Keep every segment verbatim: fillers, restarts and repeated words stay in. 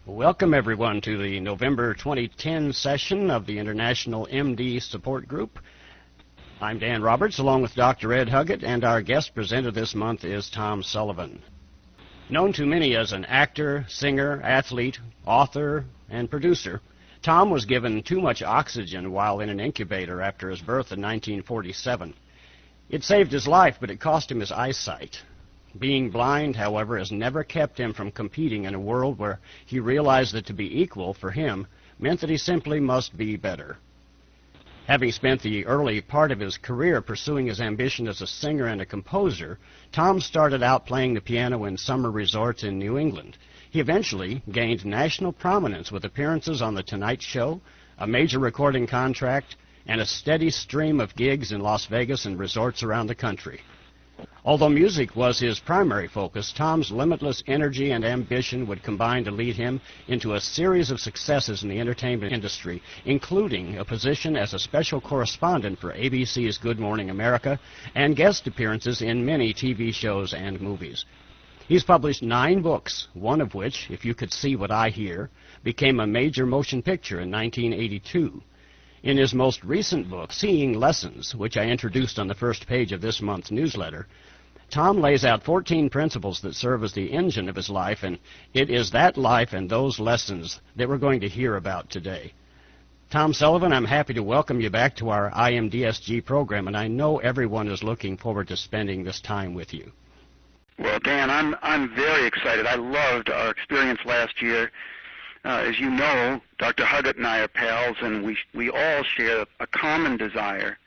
Welcome, everyone, to the November twenty ten session of the International M D Support Group. I'm Dan Roberts, along with Doctor Ed Huggett, and our guest presenter this month is Tom Sullivan. Known to many as an actor, singer, athlete, author, and producer, Tom was given too much oxygen while in an incubator after his birth in nineteen forty-seven. It saved his life, but it cost him his eyesight. Being blind, however, has never kept him from competing in a world where he realized that to be equal for him meant that he simply must be better. Having spent the early part of his career pursuing his ambition as a singer and a composer, Tom started out playing the piano in summer resorts in New England. He eventually gained national prominence with appearances on The Tonight Show, a major recording contract, and a steady stream of gigs in Las Vegas and resorts around the country. Although music was his primary focus, Tom's limitless energy and ambition would combine to lead him into a series of successes in the entertainment industry, including a position as a special correspondent for A B C's Good Morning America and guest appearances in many T V shows and movies. He's published nine books, one of which, If You Could See What I Hear, became a major motion picture in nineteen eighty-two. In his most recent book, Seeing Lessons, which I introduced on the first page of this month's newsletter, Tom lays out fourteen principles that serve as the engine of his life, and it is that life and those lessons that we're going to hear about today. Tom Sullivan, I'm happy to welcome you back to our I M D S G program, and I know everyone is looking forward to spending this time with you. Well, Dan, I'm I'm very excited. I loved our experience last year. Uh, as you know, Doctor Huggett and I are pals, and we we all share a common desire,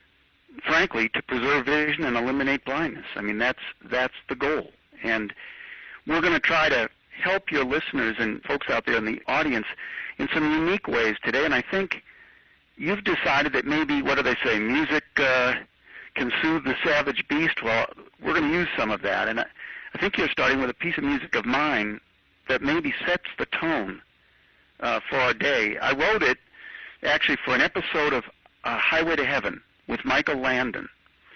frankly, to preserve vision and eliminate blindness. I mean, that's that's the goal. And we're going to try to help your listeners and folks out there in the audience in some unique ways today. And I think you've decided that maybe, what do they say, music uh, can soothe the savage beast. Well, we're going to use some of that. And I, I think you're starting with a piece of music of mine that maybe sets the tone Uh, for our day. I wrote it actually for an episode of uh, Highway to Heaven with Michael Landon.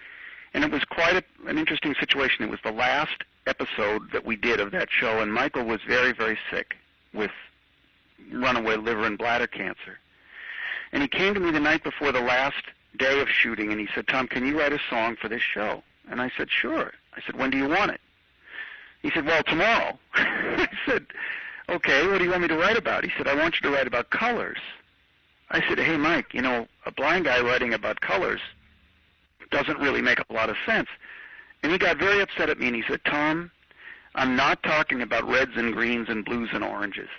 And it was quite a, an interesting situation. It was the last episode that we did of that show, and Michael was very, very sick with runaway liver and bladder cancer. And he came to me the night before the last day of shooting, and he said, "Tom, can you write a song for this show?" And I said, "Sure." I said, "When do you want it?" He said, "Well, tomorrow." I said, "Okay, what do you want me to write about?" He said, "I want you to write about colors." I said, "Hey, Mike, you know, a blind guy writing about colors doesn't really make a lot of sense." And he got very upset at me, and he said, "Tom, I'm not talking about reds and greens and blues and oranges.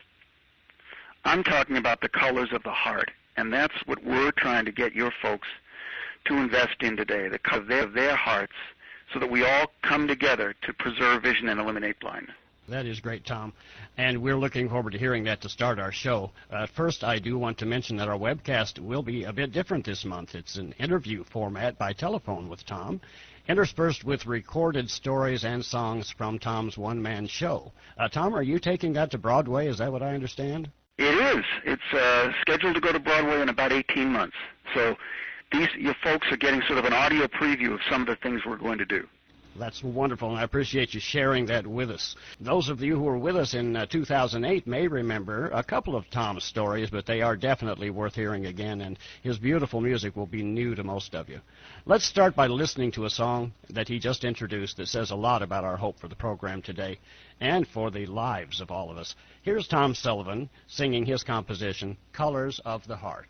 I'm talking about the colors of the heart, and that's what we're trying to get your folks to invest in today, the color of their, their hearts, so that we all come together to preserve vision and eliminate blindness." That is great, Tom, and we're looking forward to hearing that to start our show. Uh, first, I do want to mention that our webcast will be a bit different this month. It's an interview format by telephone with Tom, interspersed with recorded stories and songs from Tom's one-man show. Uh, Tom, are you taking that to Broadway? Is that what I understand? It is. It's uh, scheduled to go to Broadway in about eighteen months. So these your folks are getting sort of an audio preview of some of the things we're going to do. That's wonderful, and I appreciate you sharing that with us. Those of you who were with us in uh, two thousand eight may remember a couple of Tom's stories, but they are definitely worth hearing again, and his beautiful music will be new to most of you. Let's start by listening to a song that he just introduced that says a lot about our hope for the program today and for the lives of all of us. Here's Tom Sullivan singing his composition, Colors of the Heart.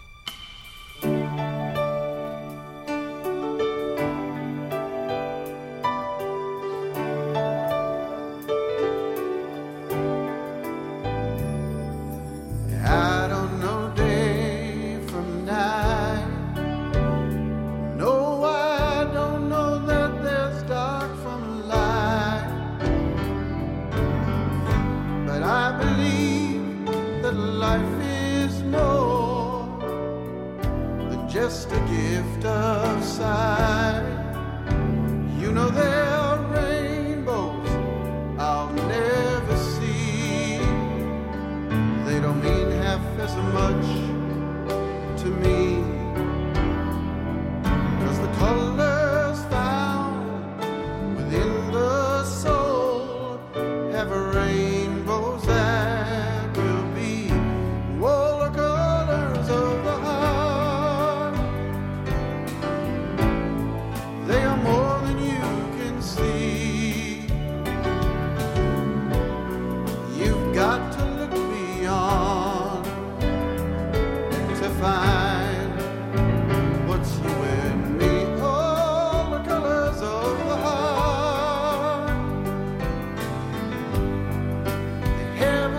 Just a gift of sight. You know there are rainbows I'll never see. They don't mean half as much to me, 'cause the colors found within the soul have rainbows that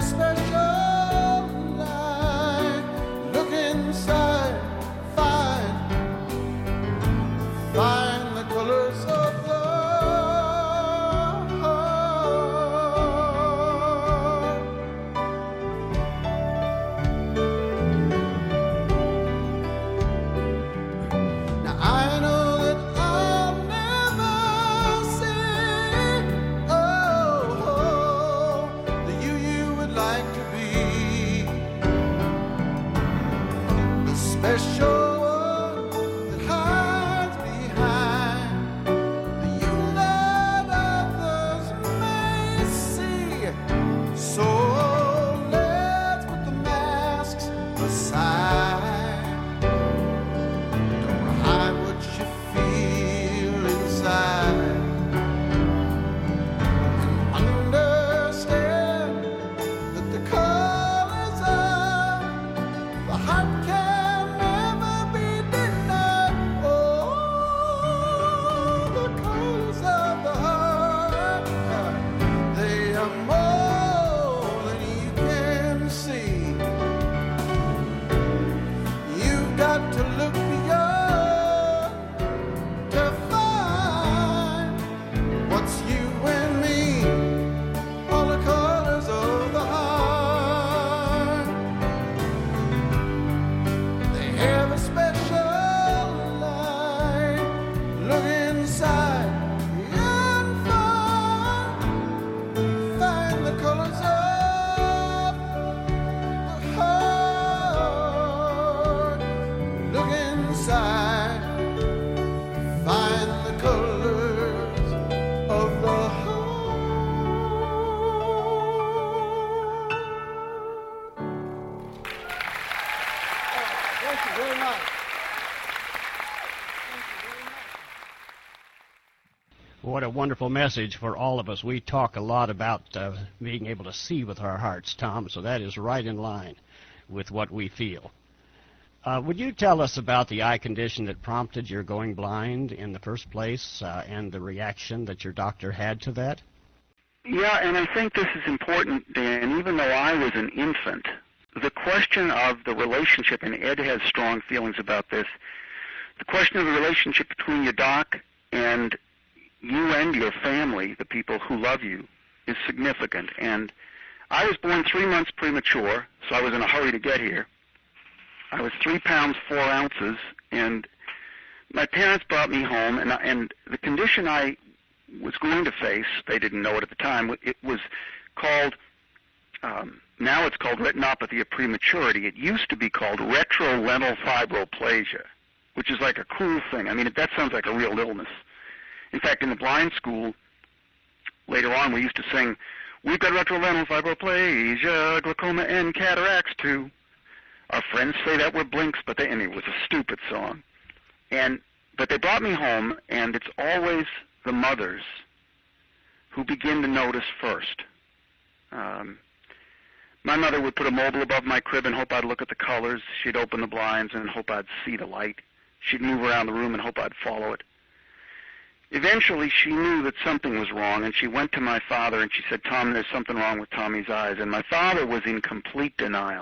special light. Look inside, find, find the colors of the heart. Now I know that I'll never see, oh, oh, the you you would like to be, the special one that hides behind the you that others may see. So let's put the masks aside. Don't hide what you feel inside. And understand that the colors of the heart can never be denied. Oh, the colors of the heart, they are more than you can see. You've got to look beyond to find what's you and me. All the colors of the heart, they have a special light. Look inside and find, find the colors of the heart. Look inside, find the colors of the heart. Thank you very much. What a wonderful message for all of us. We talk a lot about uh, being able to see with our hearts, Tom, so that is right in line with what we feel. Uh, would you tell us about the eye condition that prompted your going blind in the first place uh, and the reaction that your doctor had to that? Yeah, and I think this is important, Dan. Even though I was an infant, the question of the relationship, and Ed has strong feelings about this, the question of the relationship between your doc and you and your family, the people who love you, is significant. And I was born three months premature, so I was in a hurry to get here. I was three pounds, four ounces, and my parents brought me home, and, and the condition I was going to face, they didn't know it at the time, it was called, um, now it's called retinopathy of prematurity. It used to be called retrolental fibroplasia, which is like a cool thing. I mean, that sounds like a real illness. In fact, in the blind school, later on, we used to sing, "We've got retrolental fibroplasia, glaucoma, and cataracts too." Our friends say that we're blinks, but they, and it was a stupid song. And but they brought me home, and it's always the mothers who begin to notice first. Um, my mother would put a mobile above my crib and hope I'd look at the colors. She'd open the blinds and hope I'd see the light. She'd move around the room and hope I'd follow it. Eventually, she knew that something was wrong, and she went to my father and she said, "Tom, there's something wrong with Tommy's eyes." And my father was in complete denial.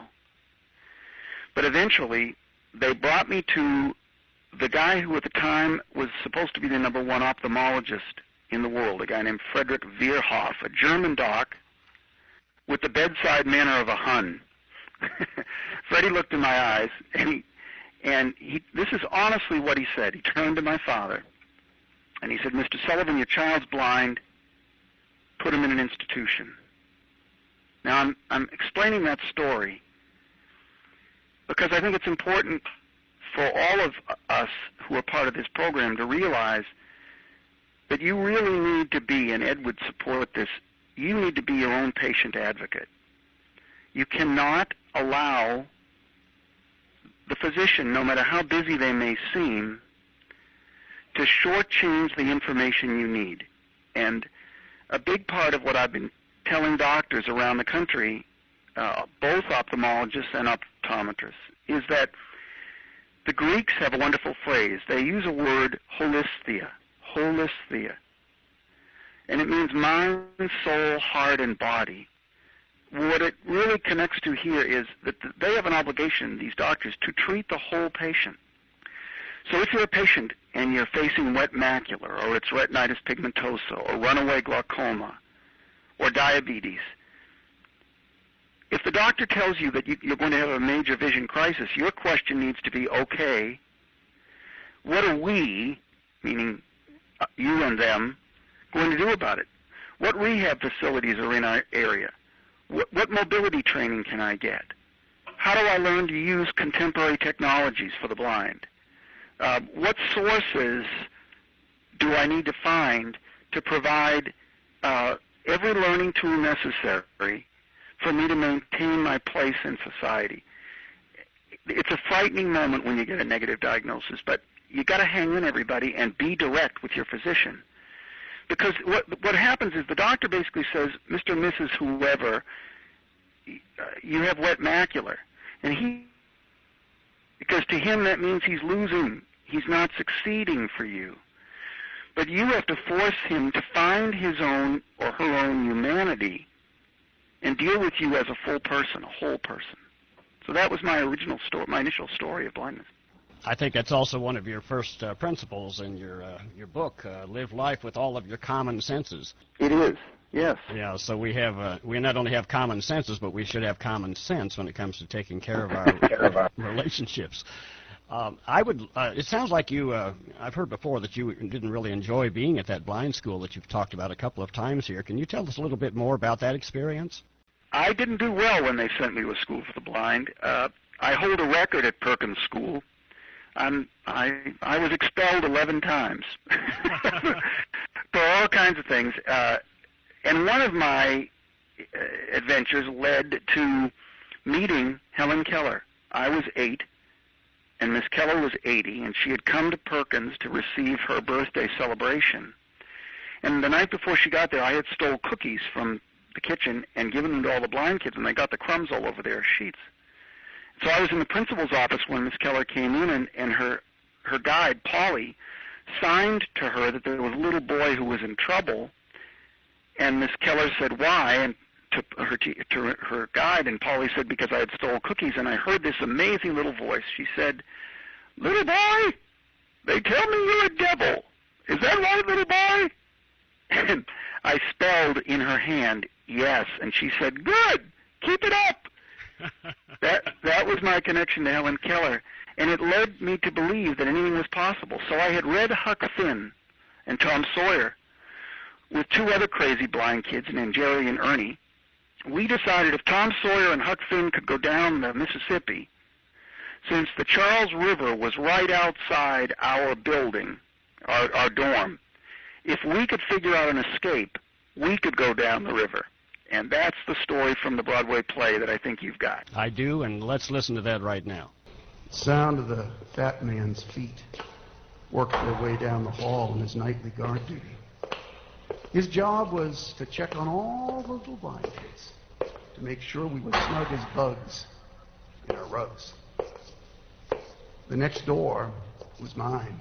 But eventually, they brought me to the guy who at the time was supposed to be the number one ophthalmologist in the world, a guy named Frederick Vierhoff, a German doc with the bedside manner of a Hun. Freddie looked in my eyes, and he, and he, this is honestly what he said. He turned to my father, and he said, "Mister Sullivan, your child's blind. Put him in an institution." Now, I'm, I'm explaining that story because I think it's important for all of us who are part of this program to realize that you really need to be, and Ed would support this, you need to be your own patient advocate. You cannot allow the physician, no matter how busy they may seem, to shortchange the information you need. And a big part of what I've been telling doctors around the country, uh, both ophthalmologists and optometrists, is that the Greeks have a wonderful phrase. They use a word, holisthia, holisthia. And it means mind, soul, heart, and body. what it really connects to here is that th- they have an obligation, these doctors, to treat the whole patient. So if you're a patient and you're facing wet macular, or it's retinitis pigmentosa, or runaway glaucoma, or diabetes, if the doctor tells you that you, you're going to have a major vision crisis, your question needs to be, okay, what are we, meaning uh, you and them, going to do about it? What rehab facilities are in our area? What, what mobility training can I get? How do I learn to use contemporary technologies for the blind? Uh, what sources do I need to find to provide uh, every learning tool necessary for me to maintain my place in society? It's a frightening moment when you get a negative diagnosis, but you got to hang in, everybody, and be direct with your physician. Because what what happens is the doctor basically says, Mister and Missus Whoever, you have wet macular. And he, because to him that means he's losing. He's not succeeding for you. But you have to force him to find his own or her own humanity and deal with you as a full person, a whole person. So that was my original story, my initial story of blindness. I think that's also one of your first uh, principles in your uh, your book, uh, Live Life with All of Your Common Senses. It is, yes. Yeah, so we have uh, we not only have common senses, but we should have common sense when it comes to taking care of our relationships. Um, I would. Uh, it sounds like you. Uh, I've heard before that you didn't really enjoy being at that blind school that you've talked about a couple of times here. Can you tell us a little bit more about that experience? I didn't do well when they sent me to a school for the blind. Uh, I hold a record at Perkins School. I'm, I I was expelled eleven times for all kinds of things. Uh, and one of my uh, adventures led to meeting Helen Keller. I was eight, and Miss Keller was eighty, and she had come to Perkins to receive her birthday celebration. And the night before she got there, I had stole cookies from the kitchen and given them to all the blind kids, and they got the crumbs all over their sheets. So I was in the principal's office when Miss Keller came in, and, and her her guide, Polly, signed to her that there was a little boy who was in trouble, and Miss Keller said, why? And to her, to her guide, and Polly said, because I had stole cookies, and I heard this amazing little voice. She said, little boy, they tell me you're a devil. Is that right, little boy? And I spelled in her hand, yes, and she said, good, keep it up. that that was my connection to Helen Keller, and it led me to believe that anything was possible. So I had read Huck Finn and Tom Sawyer with two other crazy blind kids named Jerry and Ernie. We decided if Tom Sawyer and Huck Finn could go down the Mississippi, since the Charles River was right outside our building, our, our dorm, if we could figure out an escape, we could go down the river. And that's the story from the Broadway play that I think you've got. I do, and let's listen to that right now. Sound of the fat man's feet worked their way down the hall in his nightly guard duty. His job was to check on all the little blind kids, to make sure we were snug as bugs in our rugs. The next door was mine.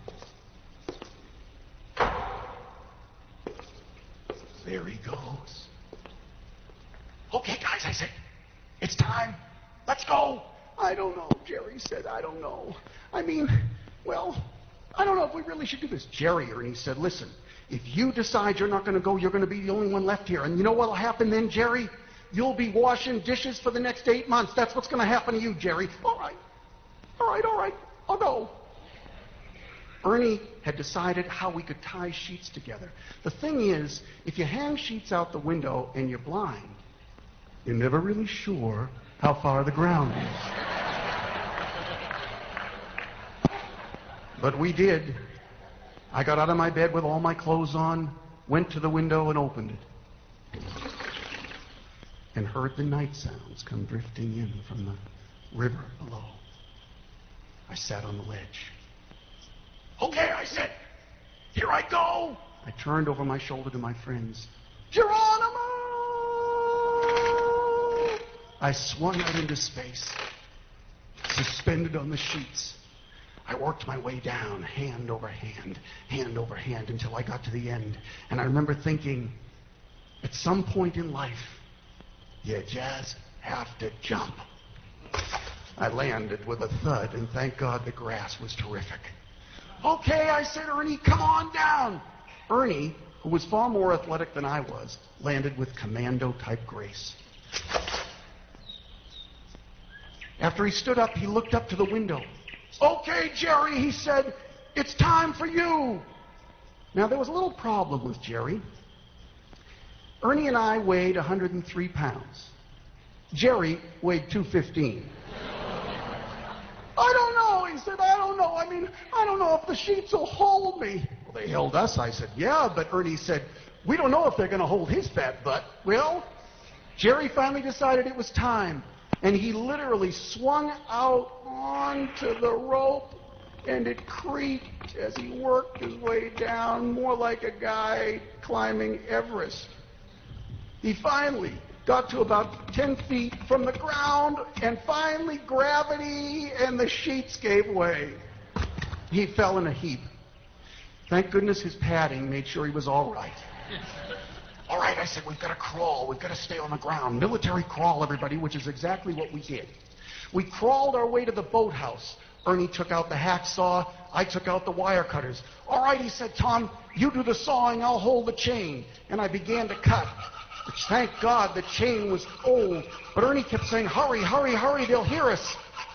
There he goes. Okay, guys, I said, it's time. Let's go. I don't know, Jerry said, I don't know. I mean, well, I don't know if we really should do this. Jerry, Ernie said, listen, if you decide you're not going to go, you're going to be the only one left here. And you know what will happen then, Jerry? You'll be washing dishes for the next eight months. That's what's going to happen to you, Jerry. All right. All right, all right. I'll go. Ernie had decided how we could tie sheets together. The thing is, if you hang sheets out the window and you're blind, you're never really sure how far the ground is. But we did. I got out of my bed with all my clothes on, went to the window and opened it, and heard the night sounds come drifting in from the river below. I sat on the ledge. Okay, I said, here I go. I turned over my shoulder to my friends. Geronimo! I swung out into space, suspended on the sheets. I worked my way down, hand over hand, hand over hand, until I got to the end. And I remember thinking, at some point in life, You just have to jump. I landed with a thud, and thank God the grass was terrific. Okay, I said, Ernie, come on down. Ernie, who was far more athletic than I was, landed with commando-type grace. After he stood up, he looked up to the window. Okay, Jerry, he said, it's time for you. Now, there was a little problem with Jerry. Ernie and I weighed one hundred three pounds. Jerry weighed two fifteen. I don't know, he said, I don't know. I mean, I don't know if the sheets will hold me. Well, they held us. I said, yeah, but Ernie said, we don't know if they're going to hold his fat butt. Well, Jerry finally decided it was time, and he literally swung out onto the rope, and it creaked as he worked his way down, more like a guy climbing Everest. He finally got to about ten feet from the ground, and finally gravity and the sheets gave way. He fell in a heap. Thank goodness his padding made sure he was all right. All right, I said, we've got to crawl. We've got to stay on the ground. Military crawl, everybody, which is exactly what we did. We crawled our way to the boathouse. Ernie took out the hacksaw. I took out the wire cutters. All right, he said, Tom, you do the sawing, I'll hold the chain. And I began to cut. Which, thank God, the chain was old. But Ernie kept saying, hurry, hurry, hurry, they'll hear us.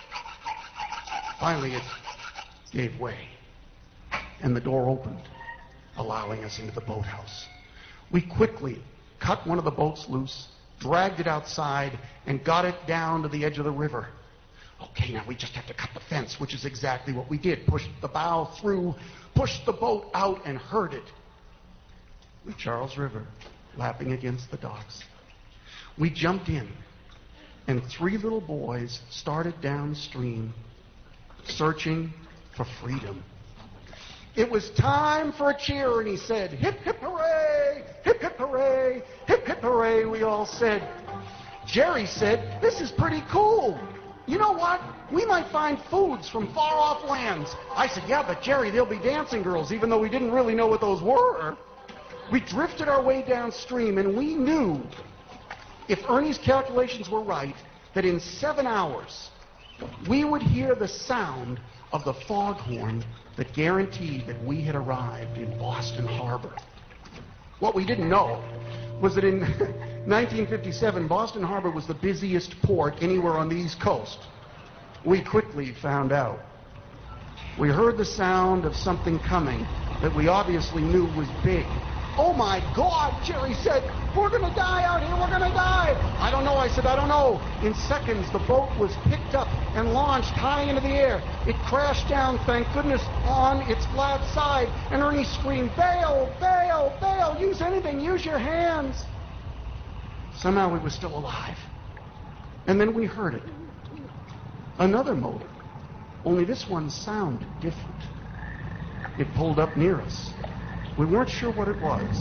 Finally, it gave way. And the door opened, allowing us into the boathouse. We quickly cut one of the boats loose, dragged it outside, and got it down to the edge of the river. Okay, now we just have to cut the fence, which is exactly what we did. Pushed the bow through, pushed the boat out, and herd it. The Charles River, lapping against the docks. We jumped in, and three little boys started downstream, searching for freedom. It was time for a cheer, and he said, hip, hip, hooray, hip, hip, hooray, hip, hip, hooray, we all said. Jerry said, this is pretty cool. You know what? We might find foods from far-off lands. I said, yeah, but Jerry, there'll be dancing girls, even though we didn't really know what those were. We drifted our way downstream, and we knew, if Ernie's calculations were right, that in seven hours, we would hear the sound of the foghorn that guaranteed that we had arrived in Boston Harbor. What we didn't know was that in nineteen fifty-seven, Boston Harbor was the busiest port anywhere on the East Coast. We quickly found out. We heard the sound of something coming that we obviously knew was big. Oh my God, Jerry said, we're going to die out here, we're going to die. I don't know, I said, I don't know. In seconds, the boat was picked up and launched high into the air. It crashed down, thank goodness, on its flat side. And Ernie screamed, bail, bail, bail, use anything, use your hands. Somehow we were still alive. And then we heard it. Another motor, only this one sounded different. It pulled up near us. We weren't sure what it was.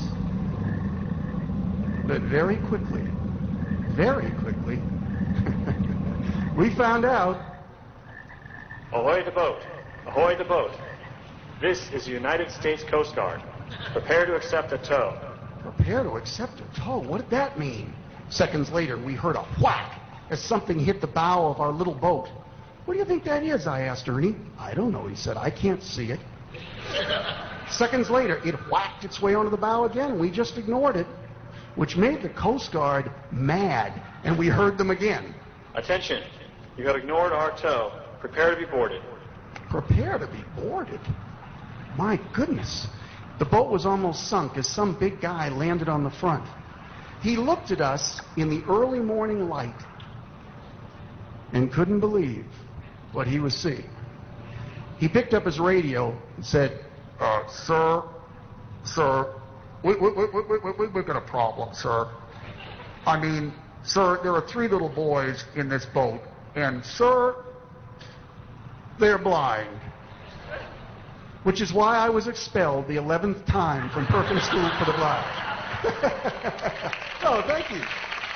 But very quickly, very quickly, we found out. Ahoy the boat! Ahoy the boat! This is the United States Coast Guard. Prepare to accept a tow. Prepare to accept a tow? What did that mean? Seconds later, we heard a whack as something hit the bow of our little boat. What do you think that is? I asked Ernie. I don't know, he said. I can't see it. Seconds later, it whacked its way onto the bow again. We just ignored it, which made the Coast Guard mad, and we heard them again. Attention. You have ignored our tow. Prepare to be boarded. Prepare to be boarded? My goodness. The boat was almost sunk as some big guy landed on the front. He looked at us in the early morning light and couldn't believe what he was seeing. He picked up his radio and said, Uh, sir, sir, we, we, we, we, we, we've got a problem, sir. I mean, sir, there are three little boys in this boat, and, sir, they're blind. Which is why I was expelled the eleventh time from Perkins School for the Blind. Oh, thank you.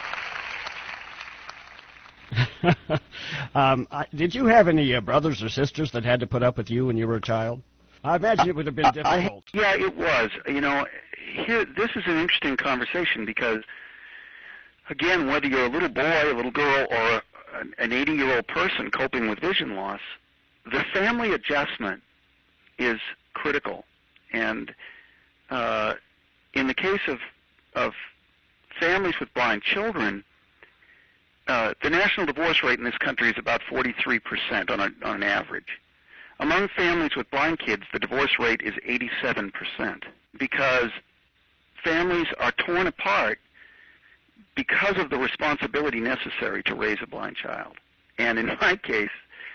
um, I, did you have any uh, brothers or sisters that had to put up with you when you were a child? I imagine it would have been difficult. I, yeah, it was. You know, here this is an interesting conversation because again, whether you're a little boy, a little girl, or an eighty-year-old person coping with vision loss, the family adjustment is critical. And uh, in the case of, of families with blind children, uh, the national divorce rate in this country is about forty-three percent on, a, on an average. Among families with blind kids, the divorce rate is eighty-seven percent because families are torn apart because of the responsibility necessary to raise a blind child. And in my case,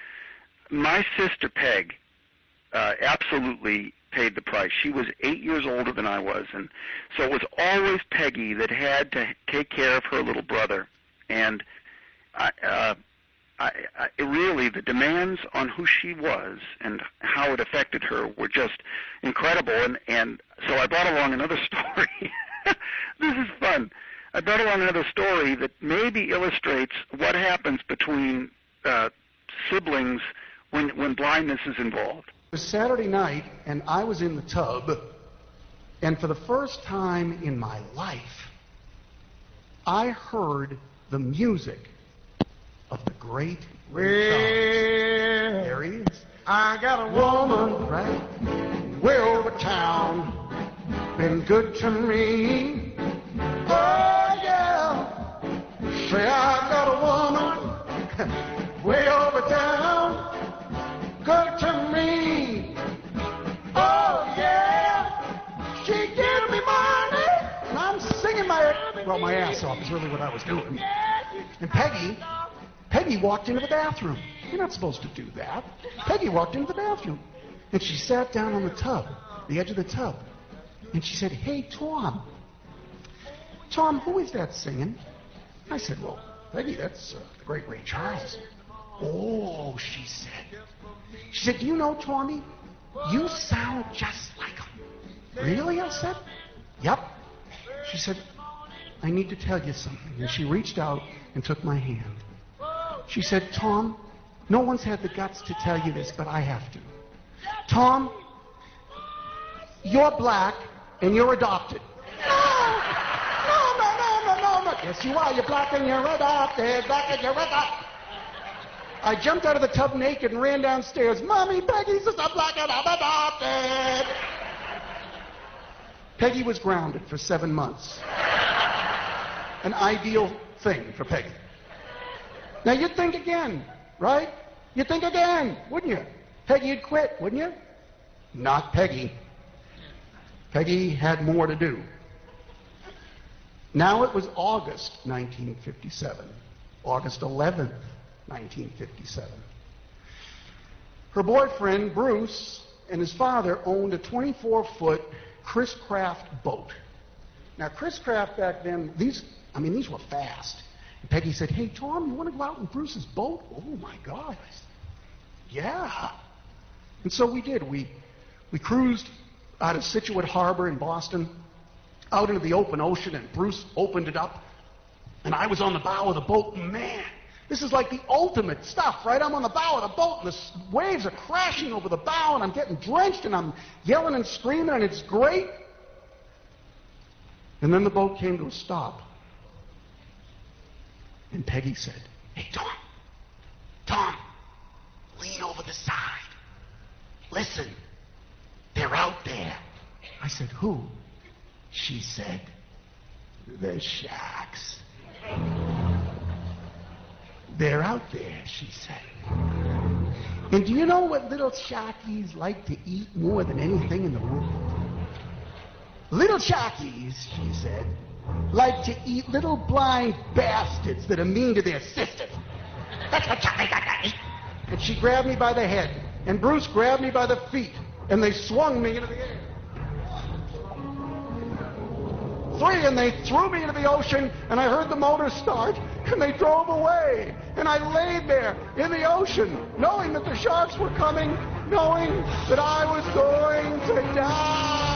my sister Peg uh, absolutely paid the price. She was eight years older than I was, and so it was always Peggy that had to take care of her little brother. And I, uh, I, I, really, the demands on who she was and how it affected her were just incredible. And, and so I brought along another story. This is fun. I brought along another story that maybe illustrates what happens between uh, siblings when, when blindness is involved. It was Saturday night, and I was in the tub, and for the first time in my life, I heard the music of the great Ray Charles. There he is. I got a woman right way over town, been good to me. Oh yeah, say I got a woman way over town, good to me. Oh yeah, she give me money, and I'm singing my well my ass off is really what I was doing. And Peggy. Peggy walked into the bathroom. You're not supposed to do that. Peggy walked into the bathroom. And she sat down on the tub, the edge of the tub. And she said, "Hey, Tom. Tom, who is that singing?" I said, "Well, Peggy, that's uh, the great Ray Charles." "Oh," she said. She said, "Do you know, Tommy, you sound just like him." "Really?" I said. "Yep." She said, "I need to tell you something." And she reached out and took my hand. She said, "Tom, no one's had the guts to tell you this, but I have to. Tom, you're black and you're adopted." "No, no, no, no, no, no, no." "Yes, you are. You're black and you're adopted. Black and you're adopted." I jumped out of the tub naked and ran downstairs. "Mommy, Peggy says I'm black and I'm adopted." Peggy was grounded for seven months. An ideal thing for Peggy. Now, you'd think again, right? You'd think again, wouldn't you? Peggy'd quit, wouldn't you? Not Peggy. Peggy had more to do. Now it was August nineteen fifty-seven. August eleventh, nineteen fifty-seven. Her boyfriend, Bruce, and his father owned a twenty-four foot Chris Craft boat. Now, Chris Craft back then, these, I mean, these were fast. And Peggy said, "Hey, Tom, you want to go out in Bruce's boat?" "Oh, my God." I said, "Yeah." And so we did. We, we cruised out of Situate Harbor in Boston, out into the open ocean, and Bruce opened it up. And I was on the bow of the boat, and man, this is like the ultimate stuff, right? I'm on the bow of the boat, and the waves are crashing over the bow, and I'm getting drenched, and I'm yelling and screaming, and it's great. And then the boat came to a stop. And Peggy said, "Hey, Tom, Tom, lean over the side. Listen, they're out there." I said, "Who?" She said, "The Sharks. They're out there," she said. "And do you know what little sharkies like to eat more than anything in the world? Little sharkies," she said, "like to eat little blind bastards that are mean to their sisters. That's what sharkies like to eat." And she grabbed me by the head, and Bruce grabbed me by the feet, and they swung me into the air. Three, and they threw me into the ocean, and I heard the motor start, and they drove away. And I laid there in the ocean, knowing that the sharks were coming, knowing that I was going to die.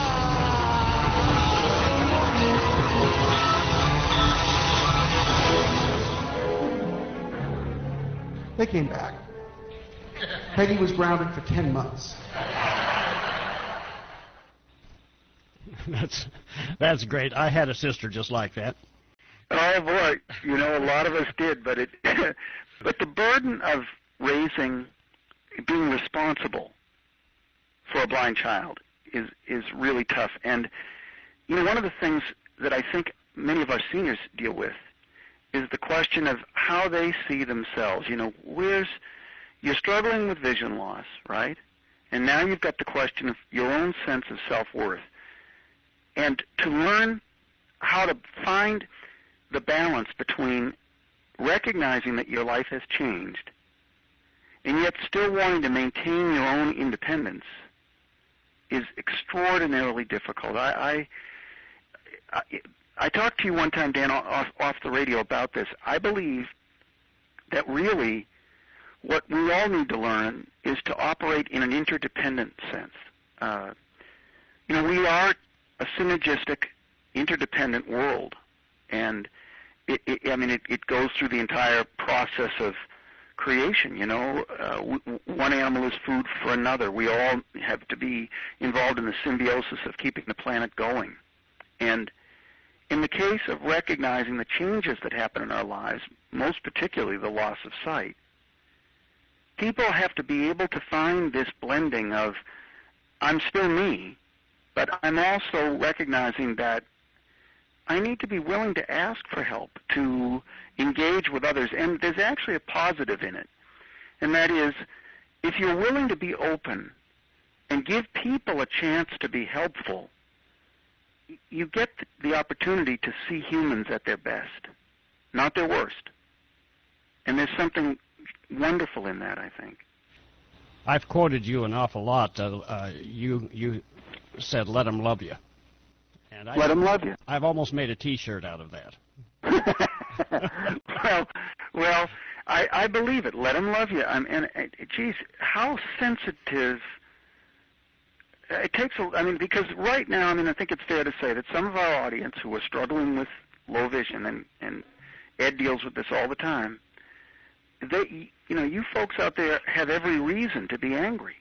They came back. Peggy was grounded for ten months. That's that's great. I had a sister just like that. Oh boy, you know, a lot of us did, but it, but the burden of raising, being responsible for a blind child is is really tough. And you know, one of the things that I think many of our seniors deal with is the question of how they see themselves. You know, where's you're struggling with vision loss, right? And now you've got the question of your own sense of self-worth. And to learn how to find the balance between recognizing that your life has changed and yet still wanting to maintain your own independence is extraordinarily difficult. I, I, I, I talked to you one time, Dan, off, off the radio about this. I believe that really what we all need to learn is to operate in an interdependent sense. Uh, you know, we are a synergistic, interdependent world, and it, it, I mean, it, it goes through the entire process of creation. You know, uh, w- one animal is food for another. We all have to be involved in the symbiosis of keeping the planet going. And in the case of recognizing the changes that happen in our lives, most particularly the loss of sight, people have to be able to find this blending of, I'm still me, but I'm also recognizing that I need to be willing to ask for help, to engage with others. And there's actually a positive in it, and that is, if you're willing to be open and give people a chance to be helpful, you get the opportunity to see humans at their best, not their worst. And there's something wonderful in that, I think. I've quoted you an awful lot. Uh, uh, you you said, "Let them love you." And I, Let them love you. I've almost made a T-shirt out of that. well, well, I, I believe it. Let them love you. I'm, and, and geez, how sensitive. It takes a, I mean, because right now, I mean, I think it's fair to say that some of our audience who are struggling with low vision, and, and Ed deals with this all the time, they, you know, you folks out there have every reason to be angry.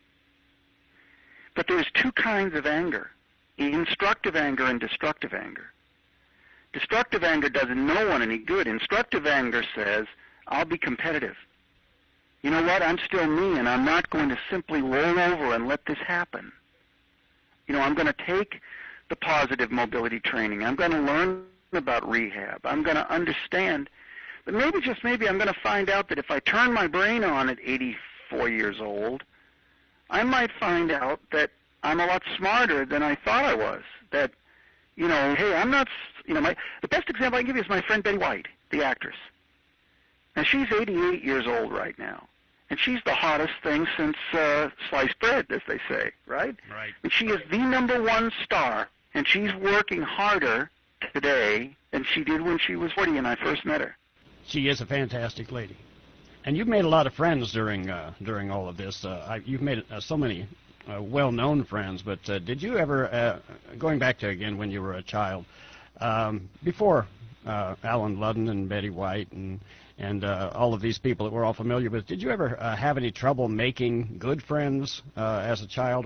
But there's two kinds of anger: instructive anger and destructive anger. Destructive anger does no one any good. Instructive anger says, I'll be competitive. You know what? I'm still me, and I'm not going to simply roll over and let this happen. You know, I'm going to take the positive mobility training. I'm going to learn about rehab. I'm going to understand. But maybe, just maybe, I'm going to find out that if I turn my brain on at eighty-four years old, I might find out that I'm a lot smarter than I thought I was. That, you know, hey, I'm not, you know, my, the best example I can give you is my friend Betty White, the actress. Now, she's eighty-eight years old right now. And she's the hottest thing since uh, sliced bread, as they say, right? Right. And she is the number one star, and she's working harder today than she did when she was forty and I first met her. She is a fantastic lady. And you've made a lot of friends during uh, during all of this. Uh, I, you've made uh, so many uh, well-known friends, but uh, did you ever, uh, going back to, again, when you were a child, um, before uh, Alan Ludden and Betty White and and uh, all of these people that we're all familiar with, did you ever uh, have any trouble making good friends uh, as a child?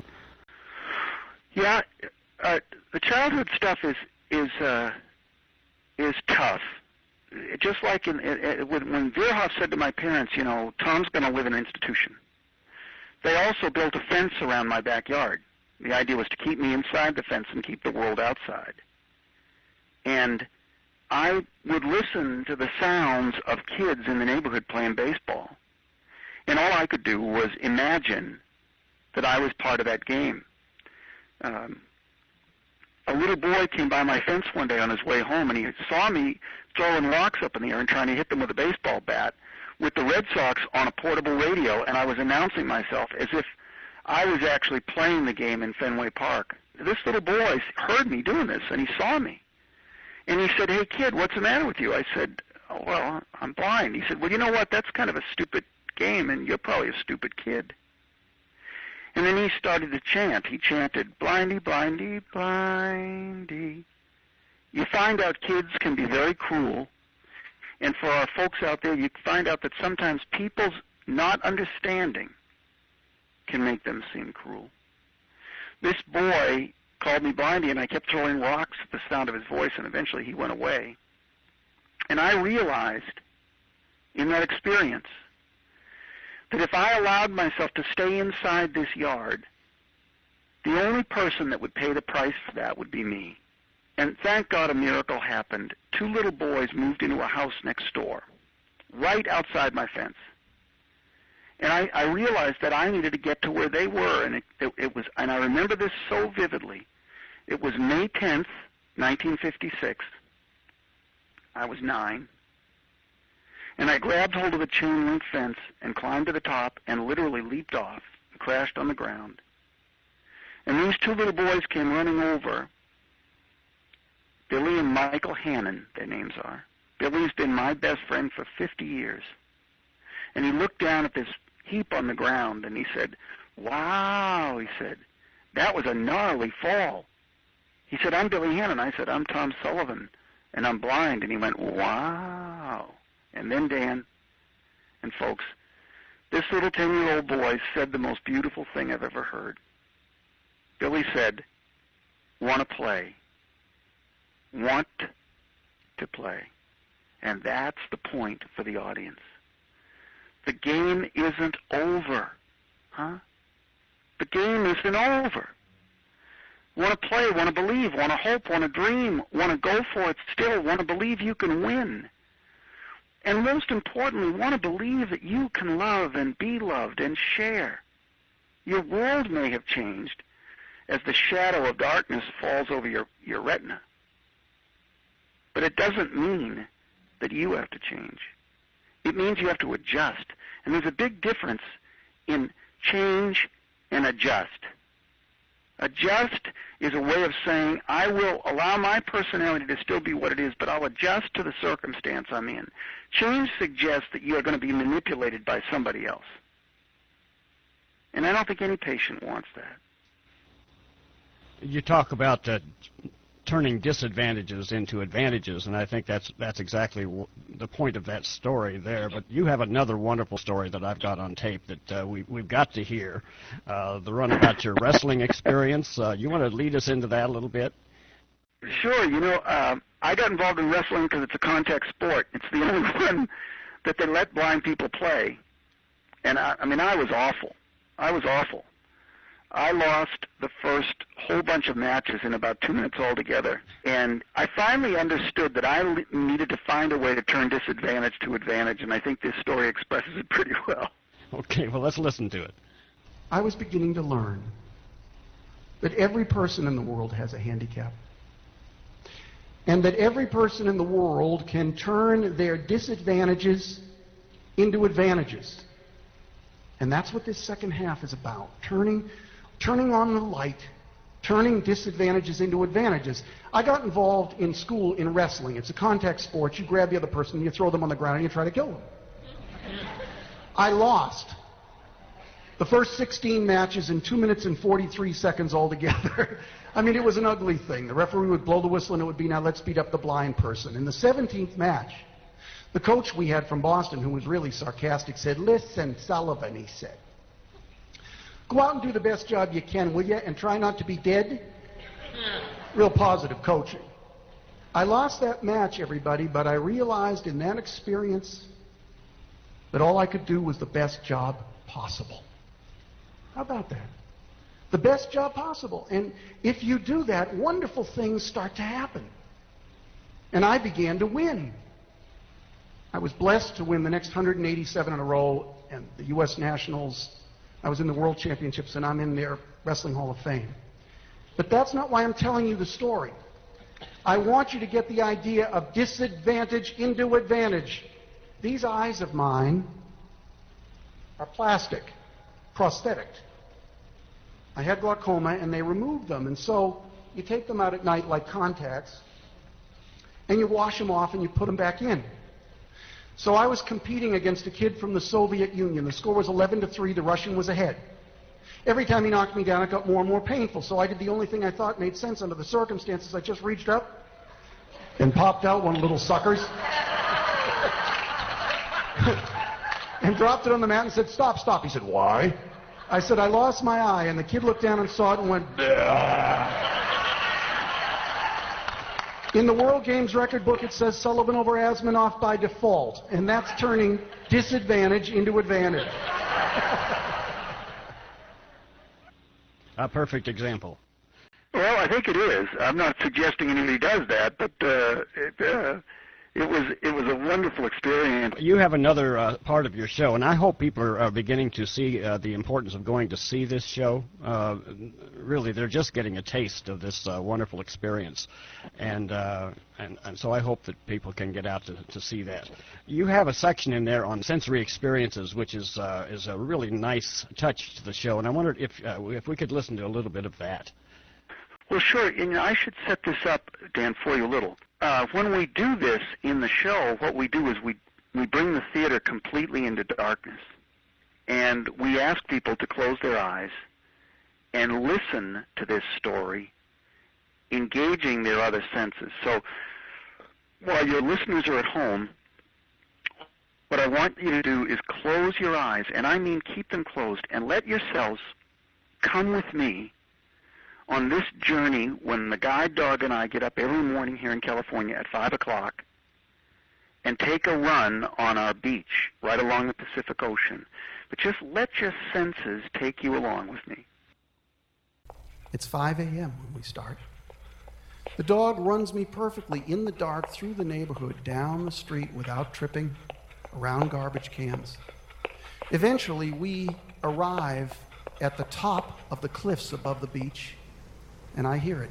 Yeah, uh, the childhood stuff is is uh, is tough. Just like in, in, when Verhoff said to my parents, you know, Tom's going to live in an institution. They also built a fence around my backyard. The idea was to keep me inside the fence and keep the world outside. And I would listen to the sounds of kids in the neighborhood playing baseball. And all I could do was imagine that I was part of that game. Um, a little boy came by my fence one day on his way home, and he saw me throwing rocks up in the air and trying to hit them with a baseball bat with the Red Sox on a portable radio, and I was announcing myself as if I was actually playing the game in Fenway Park. This little boy heard me doing this, and he saw me. And he said, "Hey, kid, what's the matter with you?" I said, "Oh, well, I'm blind." He said, "Well, you know what? That's kind of a stupid game, and you're probably a stupid kid." And then he started to chant. He chanted, "Blindy, blindy, blindy." You find out kids can be very cruel. And for our folks out there, you find out that sometimes people's not understanding can make them seem cruel. This boy called me blindy, and I kept throwing rocks at the sound of his voice, and eventually he went away. And I realized in that experience that if I allowed myself to stay inside this yard, the only person that would pay the price for that would be me. And thank God a miracle happened. Two little boys moved into a house next door, right outside my fence. And I, I realized that I needed to get to where they were, and it, it, it was, and I remember this so vividly. It was May tenth, nineteen fifty-six. I was nine. And I grabbed hold of the chain link fence and climbed to the top and literally leaped off and crashed on the ground. And these two little boys came running over. Billy and Michael Hannon, their names are. Billy's been my best friend for fifty years. And he looked down at this heap on the ground and he said, "Wow," he said, "that was a gnarly fall." He said, "I'm Billy Hannon." I said, "I'm Tom Sullivan, and I'm blind." And he went, "Wow." And then Dan, and folks, this little ten-year-old boy said the most beautiful thing I've ever heard. Billy said, "Want to play. Want to play." And that's the point for the audience. The game isn't over, huh? The game isn't over. Want to play, want to believe, want to hope, want to dream, want to go for it still, want to believe you can win. And most importantly, want to believe that you can love and be loved and share. Your world may have changed as the shadow of darkness falls over your, your retina. But it doesn't mean that you have to change. It means you have to adjust. And there's a big difference in change and adjust. Adjust is a way of saying, I will allow my personality to still be what it is, but I'll adjust to the circumstance I'm in. Change suggests that you are going to be manipulated by somebody else. And I don't think any patient wants that. You talk about uh, turning disadvantages into advantages, and I think that's that's exactly w- the point of that story there. But you have another wonderful story that I've got on tape that uh, we, we've got to hear, uh, the one about your wrestling experience. Uh, you want to lead us into that a little bit? Sure. You know, uh, I got involved in wrestling because it's a contact sport. It's the only one that they let blind people play. And, I, I mean, I was awful. I was awful. I lost the first whole bunch of matches in about two minutes altogether. And I finally understood that I li- needed to find a way to turn disadvantage to advantage, and I think this story expresses it pretty well. Okay, well, let's listen to it. I was beginning to learn that every person in the world has a handicap. And that every person in the world can turn their disadvantages into advantages. And that's what this second half is about, turning turning on the light, turning disadvantages into advantages. I got involved in school in wrestling. It's a contact sport. You grab the other person, you throw them on the ground, and you try to kill them. I lost the first sixteen matches in two minutes and forty-three seconds altogether. I mean, it was an ugly thing. The referee would blow the whistle, and it would be, now let's beat up the blind person. In the seventeenth match, the coach we had from Boston, who was really sarcastic, said, "Listen, Sullivan," he said, "go out and do the best job you can, will you, and try not to be dead." Real positive coaching. I lost that match, everybody, but I realized in that experience that all I could do was the best job possible. How about that? The best job possible. And if you do that, wonderful things start to happen. And I began to win. I was blessed to win the next one hundred eighty-seven in a row, and the U S Nationals. I was in the World Championships, and I'm in their Wrestling Hall of Fame. But that's not why I'm telling you the story. I want you to get the idea of disadvantage into advantage. These eyes of mine are plastic, prosthetic. I had glaucoma, and they removed them. And so you take them out at night like contacts, and you wash them off, and you put them back in. So I was competing against a kid from the Soviet Union. The score was eleven to three. The Russian was ahead. Every time he knocked me down, it got more and more painful. So I did the only thing I thought made sense under the circumstances. I just reached up and popped out one of the little suckers and dropped it on the mat and said, "Stop, stop." He said, "Why?" I said, "I lost my eye." And the kid looked down and saw it and went, "Bah." In the World Games record book, it says Sullivan over Asmanoff by default, and that's turning disadvantage into advantage. A perfect example. Well, I think it is. I'm not suggesting anybody does that, but uh, it, uh, it was it was a wonderful experience. You have another uh, part of your show, and I hope people are, are beginning to see uh, the importance of going to see this show. Uh, really, they're just getting a taste of this uh, wonderful experience, and, uh, and and so I hope that people can get out to, to see that. You have a section in there on sensory experiences, which is uh, is a really nice touch to the show, and I wondered if uh, if we could listen to a little bit of that. Well, sure. And I should set this up, Dan, for you a little. Uh, when we do this in the show, what we do is we, we bring the theater completely into darkness. And we ask people to close their eyes and listen to this story, engaging their other senses. So while your listeners are at home, what I want you to do is close your eyes, and I mean keep them closed, and let yourselves come with me on this journey when the guide dog and I get up every morning here in California at five o'clock and take a run on our beach right along the Pacific Ocean. But just let your senses take you along with me. It's five a.m. when we start. The dog runs me perfectly in the dark through the neighborhood, down the street without tripping, around garbage cans. Eventually, we arrive at the top of the cliffs above the beach, and I hear it.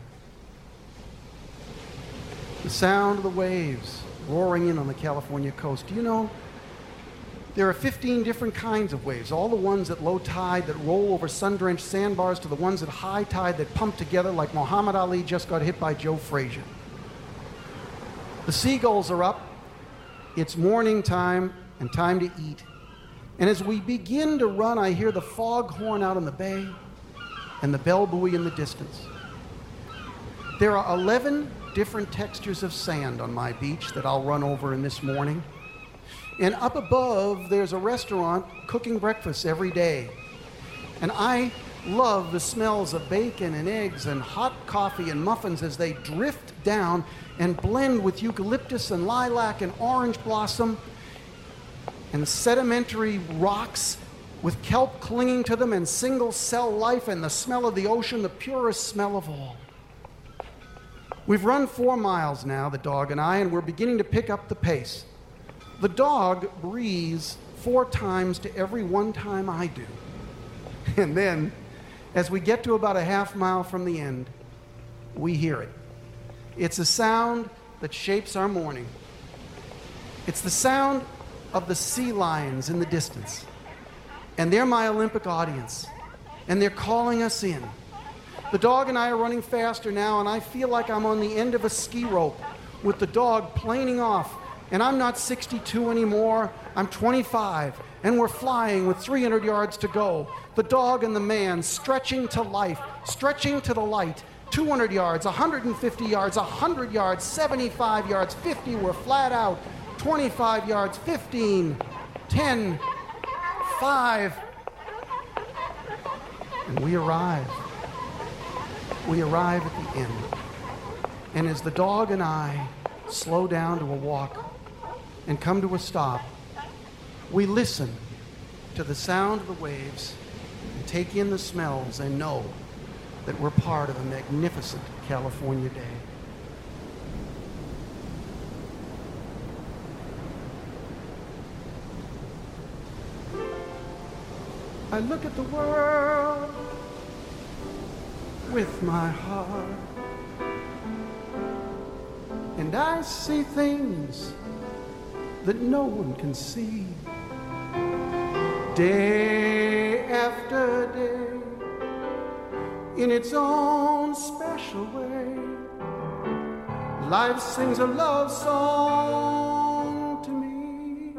The sound of the waves roaring in on the California coast. Do you know, there are fifteen different kinds of waves, all the ones at low tide that roll over sun-drenched sandbars to the ones at high tide that pump together like Muhammad Ali just got hit by Joe Frazier. The seagulls are up. It's morning time and time to eat. And as we begin to run, I hear the foghorn out in the bay and the bell buoy in the distance. There are eleven different textures of sand on my beach that I'll run over in this morning. And up above, there's a restaurant cooking breakfast every day. And I love the smells of bacon and eggs and hot coffee and muffins as they drift down and blend with eucalyptus and lilac and orange blossom and sedimentary rocks with kelp clinging to them and single-cell life and the smell of the ocean, the purest smell of all. We've run four miles now, the dog and I, and we're beginning to pick up the pace. The dog breathes four times to every one time I do. And then, as we get to about a half mile from the end, we hear it. It's a sound that shapes our morning. It's the sound of the sea lions in the distance. And they're my Olympic audience. And they're calling us in. The dog and I are running faster now, and I feel like I'm on the end of a ski rope with the dog planing off. And I'm not sixty-two anymore, I'm twenty-five, and we're flying with three hundred yards to go. The dog and the man stretching to life, stretching to the light. two hundred yards, one hundred fifty yards, one hundred yards, seventy-five yards, fifty, we're flat out. twenty-five yards, fifteen, ten, five. And we arrive. We arrive at the end. And as the dog and I slow down to a walk and come to a stop, we listen to the sound of the waves and take in the smells and know that we're part of a magnificent California day. I look at the world with my heart, and I see things that no one can see. Day after day, in its own special way, life sings a love song to me.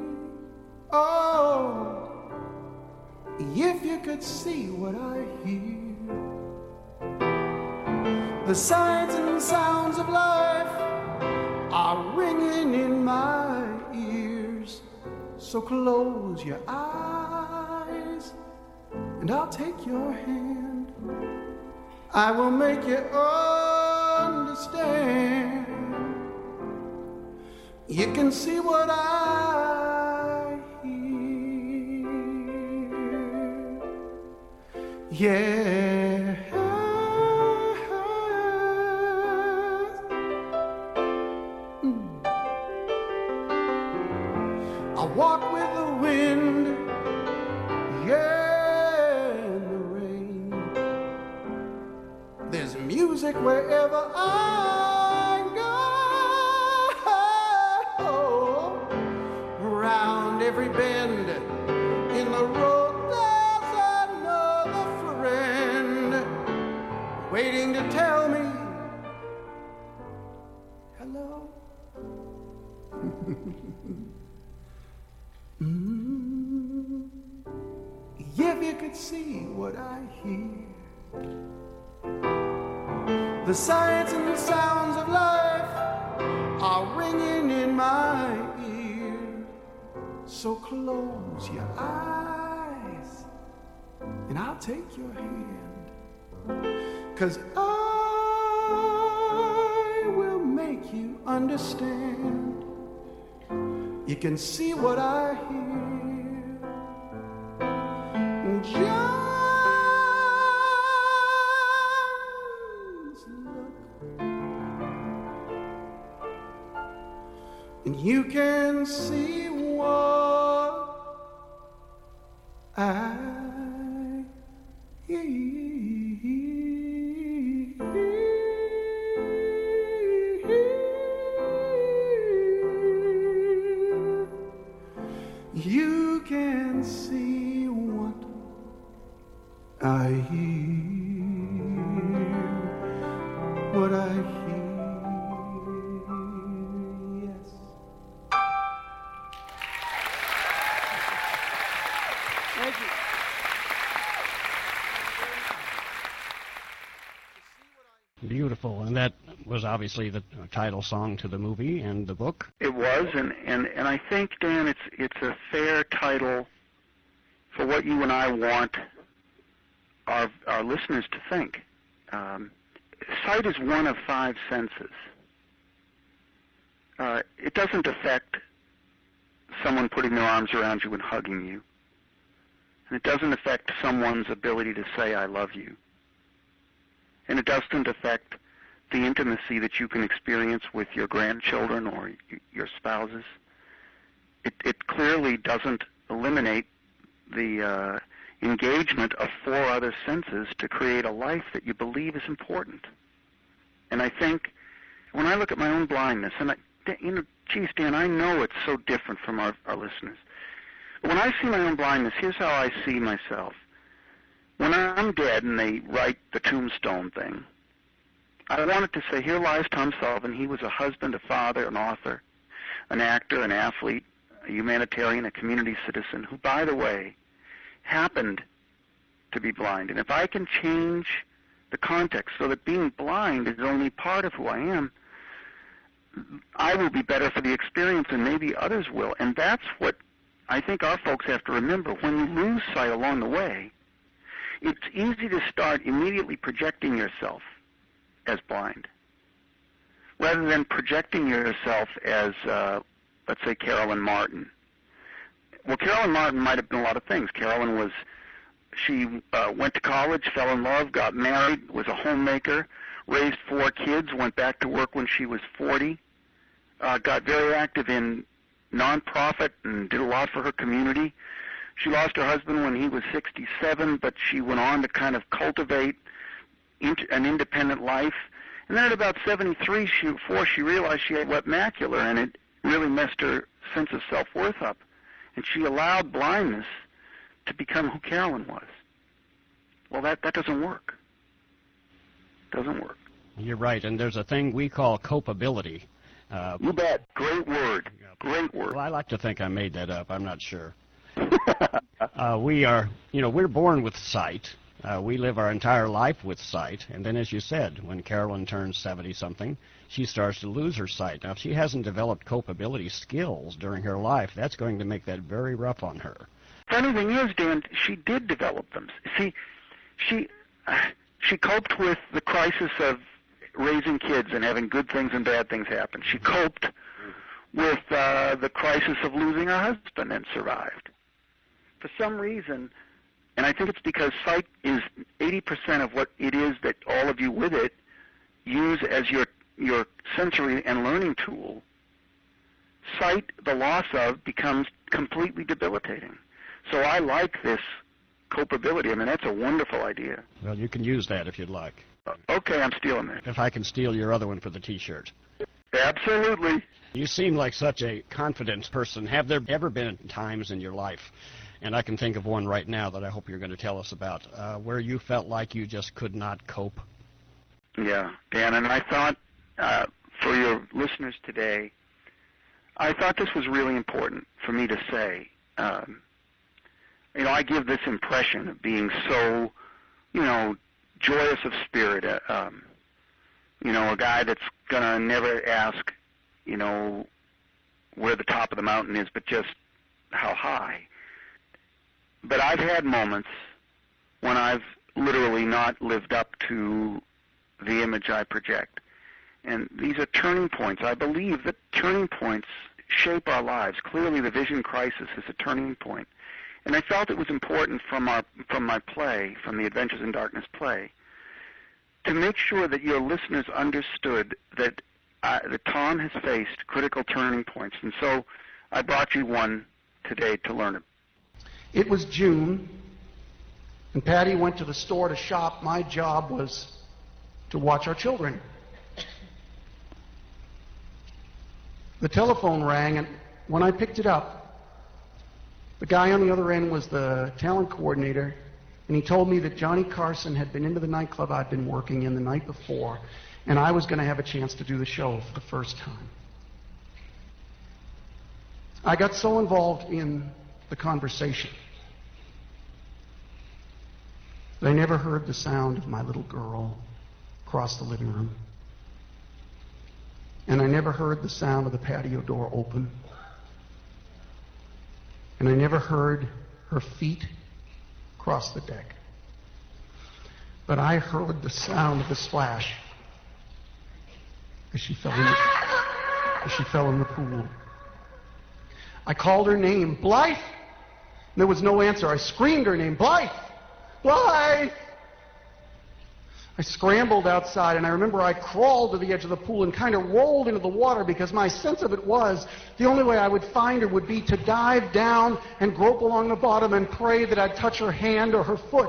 Oh, if you could see what I hear, the sights and sounds of life are ringing in my ears. So close your eyes and I'll take your hand. I will make you understand You can see what I hear. Yeah. Mm. I walk with the wind, yeah, and the rain. There's music wherever I go. Around every bend in the road, there's another friend waiting to tell me hello. Mm. If you could see what I hear, the sights and the sounds of life are ringing in my ear. So close your eyes and I'll take your hand, 'cause I will make you understand. You can see what I hear. Just look, and you can see what I hear. You can see what I hear, what I hear, yes. Thank you. Beautiful, and that was obviously the title song to the movie and the book. It was, and, and, and I think, Dan, it's it's a fair title for what you and I want our our listeners to think. Um, sight is one of five senses. Uh, it doesn't affect someone putting their arms around you and hugging you. And it doesn't affect someone's ability to say, I love you. And it doesn't affect the intimacy that you can experience with your grandchildren or y- your spouses. It, it clearly doesn't eliminate the uh, engagement of four other senses to create a life that you believe is important. And I think when I look at my own blindness, and I, you know, geez, Dan, I know it's so different from our, our listeners. But when I see my own blindness, here's how I see myself. When I'm dead and they write the tombstone thing, I wanted to say, here lies Tom Sullivan. He was a husband, a father, an author, an actor, an athlete, a humanitarian, a community citizen, who, by the way, happened to be blind. And if I can change the context so that being blind is only part of who I am, I will be better for the experience, and maybe others will. And that's what I think our folks have to remember. When you lose sight along the way, it's easy to start immediately projecting yourself as blind, rather than projecting yourself as, uh, let's say, Carolyn Martin. Well, Carolyn Martin might have been a lot of things. Carolyn was, she uh, went to college, fell in love, got married, was a homemaker, raised four kids, went back to work when she was forty, uh, got very active in nonprofit and did a lot for her community. She lost her husband when he was sixty-seven, but she went on to kind of cultivate an independent life. And then at about seventy-three, she, four, she realized she had wet macula, and it really messed her sense of self-worth up. And she allowed blindness to become who Carolyn was. Well, that, that doesn't work. Doesn't work. You're right, and there's a thing we call copeability. Uh, you bet. Great word. Great word. Well, I like to think I made that up. I'm not sure. uh, we are, you know, we're born with sight. Uh, we live our entire life with sight. And then, as you said, when Carolyn turns seventy-something, she starts to lose her sight. Now, if she hasn't developed copeability skills during her life, that's going to make that very rough on her. Funny thing is, Dan, she did develop them. See, she uh, she coped with the crisis of raising kids and having good things and bad things happen. She coped with uh, the crisis of losing her husband and survived. For some reason, and I think it's because sight is eighty percent of what it is that all of you with it use as your your sensory and learning tool, sight, the loss of, becomes completely debilitating. So I like this copability. I mean, that's a wonderful idea. Well, you can use that if you'd like. Okay, I'm stealing it. If I can steal your other one for the T-shirt. Absolutely. You seem like such a confident person. Have there ever been times in your life, and I can think of one right now that I hope you're going to tell us about, uh, where you felt like you just could not cope? Yeah, Dan, and I thought uh, for your listeners today, I thought this was really important for me to say. Um, you know, I give this impression of being so, you know, joyous of spirit, uh, um, you know, a guy that's going to never ask, you know, where the top of the mountain is, but just how high. But I've had moments when I've literally not lived up to the image I project. And these are turning points. I believe that turning points shape our lives. Clearly, the vision crisis is a turning point. And I felt it was important from our from my play, from the Adventures in Darkness play, to make sure that your listeners understood that, uh, that Tom has faced critical turning points. And so I brought you one today to learn it. It was June, and Patty went to the store to shop. My job was to watch our children. The telephone rang, and when I picked it up, the guy on the other end was the talent coordinator, and he told me that Johnny Carson had been into the nightclub I'd been working in the night before, and I was going to have a chance to do the show for the first time. I got so involved in the conversation that I never heard the sound of my little girl across the living room. And I never heard the sound of the patio door open. And I never heard her feet cross the deck. But I heard the sound of the splash as she fell in the, as she fell in the pool. I called her name, Blythe. There was no answer. I screamed her name, Blythe! Blythe! I scrambled outside, and I remember I crawled to the edge of the pool and kind of rolled into the water because my sense of it was the only way I would find her would be to dive down and grope along the bottom and pray that I'd touch her hand or her foot.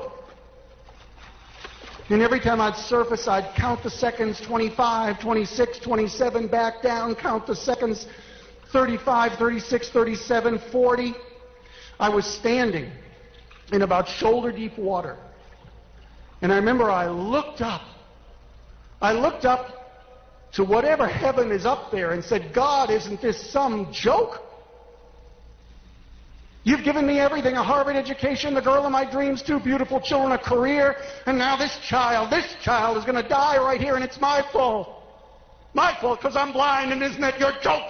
And every time I'd surface, I'd count the seconds, twenty-five, twenty-six, twenty-seven, back down, count the seconds, thirty-five, thirty-six, thirty-seven, forty. I was standing in about shoulder-deep water. And I remember I looked up. I looked up to whatever heaven is up there and said, God, isn't this some joke? You've given me everything, a Harvard education, the girl of my dreams, two beautiful children, a career, and now this child, this child is going to die right here, and it's my fault. My fault because I'm blind, and isn't that your joke?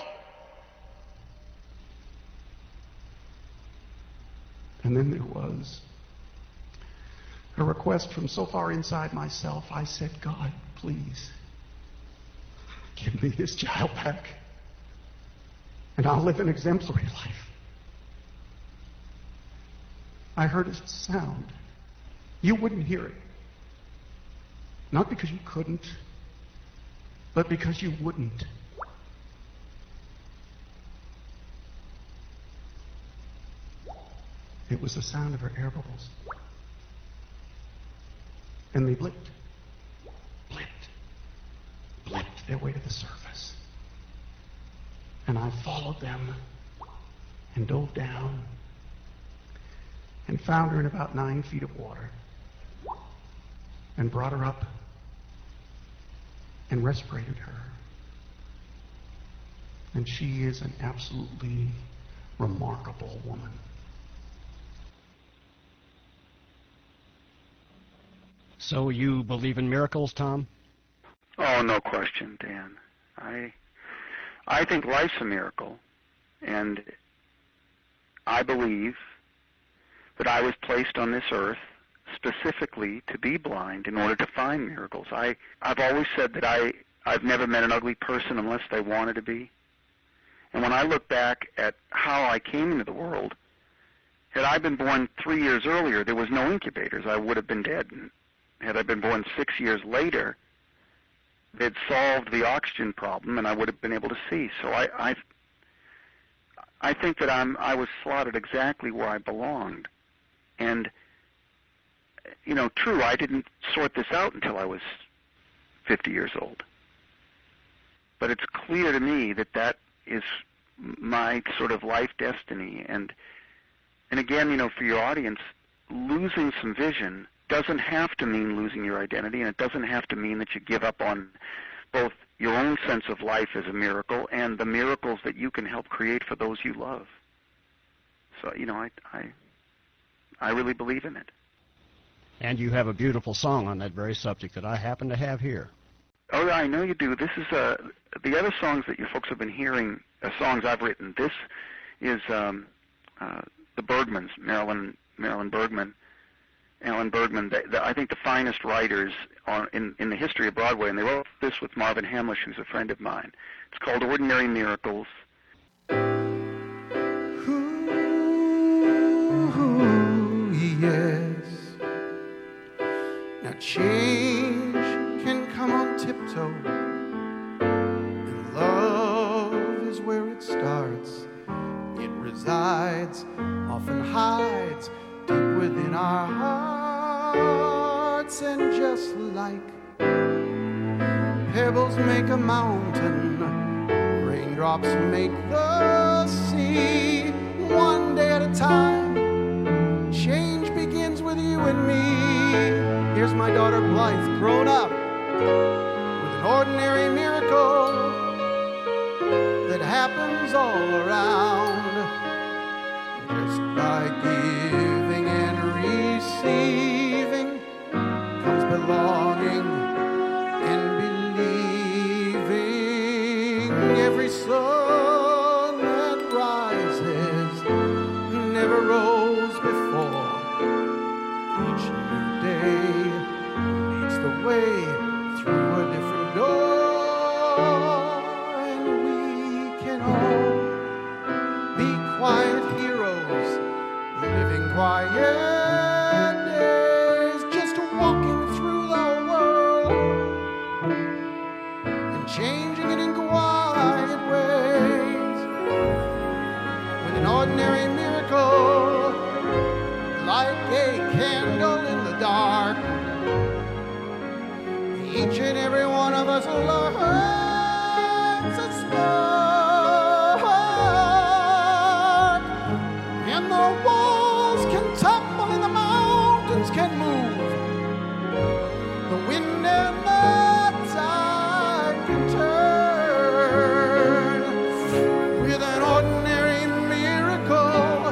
And then there was a request from so far inside myself. I said, God, please, give me this child back, and I'll live an exemplary life. I heard a sound. You wouldn't hear it. Not because you couldn't, but because you wouldn't. It was the sound of her air bubbles. And they blipped, blipped, blipped their way to the surface. And I followed them and dove down and found her in about nine feet of water and brought her up and respirated her. And she is an absolutely remarkable woman. So you believe in miracles, Tom? Oh, no question, Dan. I I think life's a miracle, and I believe that I was placed on this earth specifically to be blind in order to find miracles. I, I've always said that I, I've never met an ugly person unless they wanted to be. And when I look back at how I came into the world, had I been born three years earlier, there was no incubators. I would have been dead. Had I been born six years later, they'd solved the oxygen problem, and I would have been able to see. So I, I, I think that I'm, I was slotted exactly where I belonged. And, you know, true, I didn't sort this out until I was fifty years old. But it's clear to me that that is my sort of life destiny. And, and again, you know, for your audience, losing some vision doesn't have to mean losing your identity, and it doesn't have to mean that you give up on both your own sense of life as a miracle and the miracles that you can help create for those you love. So, you know, I, I, I really believe in it. And you have a beautiful song on that very subject that I happen to have here. Oh, I know you do. This is uh, the other songs that you folks have been hearing, uh, songs I've written. This is um, uh, the Bergmans, Marilyn, Marilyn Bergman. Alan Bergman, the, the, I think the finest writers on, in, in the history of Broadway, and they wrote this with Marvin Hamlisch, who's a friend of mine. It's called Ordinary Miracles. Ooh, yes. Now change can come on tiptoe, and love is where it starts. It resides, often hides, deep within our hearts, and just like pebbles make a mountain, raindrops make the sea. One day at a time, change begins with you and me. Here's my daughter Blythe, grown up, with an ordinary miracle that happens all around, just by giving and receiving comes belonging and believing. Every sun that rises never rose before. Each new day leads the way through a different door, and we can all be quiet heroes, living quiet days, just walking through the world and changing it in quiet ways, with an ordinary miracle like a candle in the dark. Each and every one of us learns a spark, and the walls can tumble and the mountains can move. The wind and the tide can turn with an ordinary miracle,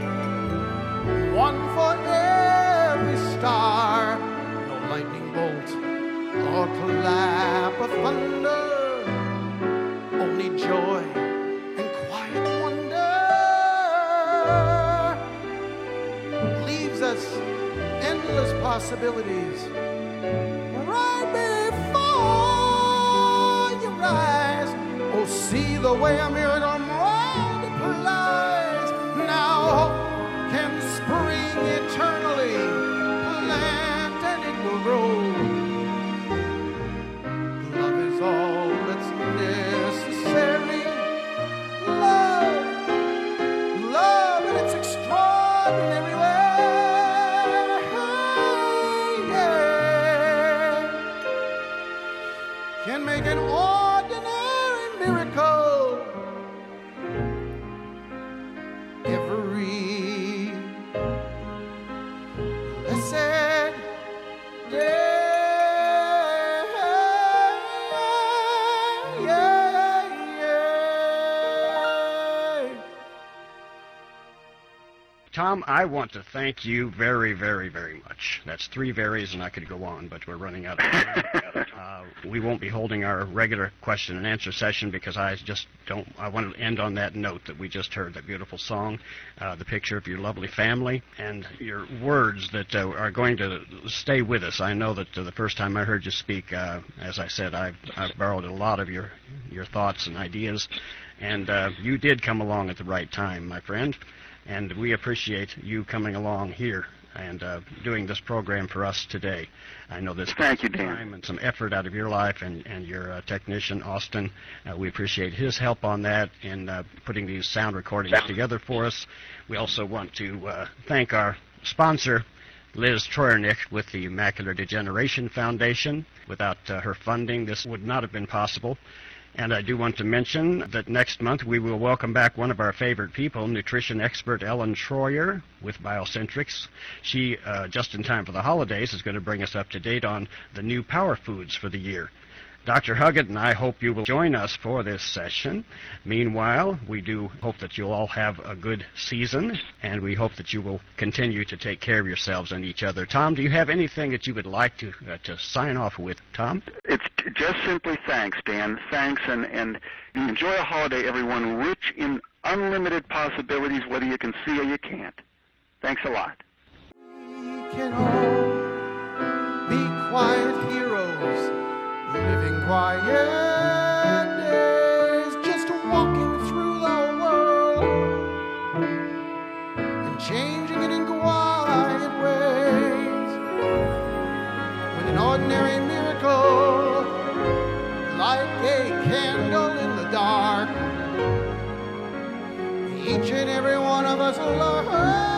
one for every star. No lightning bolt or clap of thunder, only joy and quiet wonder leaves us endless possibilities right before your eyes. Oh, see the way a miracle multiplies. Now hope can spring eternally, plant and it will grow. Love is all that's necessary. Love, love in its extraordinary way. Yeah. Can make an ordinary miracle every blessed day. Tom, I want to thank you very, very, very much. That's three varies, and I could go on, but we're running out of time. uh, we won't be holding our regular question and answer session because I just don't, I want to end on that note that we just heard, that beautiful song, uh, the picture of your lovely family, and your words that uh, are going to stay with us. I know that uh, the first time I heard you speak, uh, as I said, I've, I've borrowed a lot of your, your thoughts and ideas, And uh, you did come along at the right time, my friend, and we appreciate you coming along here and uh, doing this program for us today. I know this Thank you, some Dan. time and some effort out of your life, and, and your uh, technician, Austin. Uh, we appreciate his help on that in uh, putting these sound recordings together for us. We also want to uh, thank our sponsor, Liz Troyernick with the Macular Degeneration Foundation. Without uh, her funding, this would not have been possible. And I do want to mention that next month we will welcome back one of our favorite people, nutrition expert Ellen Troyer with Biocentrics. She, uh, just in time for the holidays, is going to bring us up to date on the new power foods for the year. Doctor Huggett and I hope you will join us for this session. Meanwhile, we do hope that you'll all have a good season, and we hope that you will continue to take care of yourselves and each other. Tom, do you have anything that you would like to uh, to sign off with, Tom? It's just simply thanks, Dan. Thanks, and, and enjoy a holiday, everyone, rich in unlimited possibilities, whether you can see or you can't. Thanks a lot. We can all be quiet heroes, living quiet days, just walking through the world and changing it in quiet ways, with an ordinary miracle like a candle in the dark. Each and every one of us learn